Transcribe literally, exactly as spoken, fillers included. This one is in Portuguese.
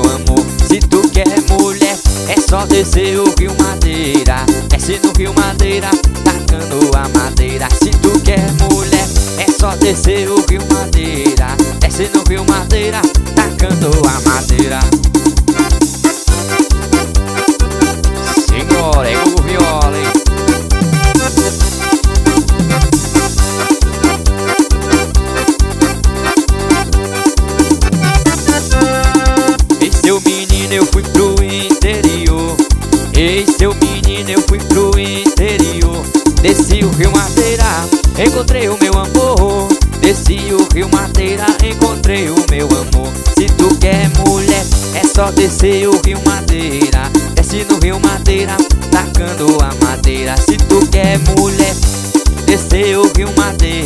amor. Se tu quer mulher, é só descer o Rio Madeira. Desce no Rio Madeira, tacando a madeira. Se tu quer mulher, é só descer o Rio Madeira. Desce no Rio Madeira, tacando a madeira. Signore, é o viola, hein? Ei, seu menino, eu fui pro interior. Ei, seu menino, eu fui pro interior. Desci o Rio Madeira, encontrei o meu amor. Desci o Rio Madeira, encontrei o meu amor. Se tu quer mulher, é só descer o Rio Madeira. Desce no Rio Madeira, tacando a madeira. Se tu quer mulher, descer o Rio Madeira.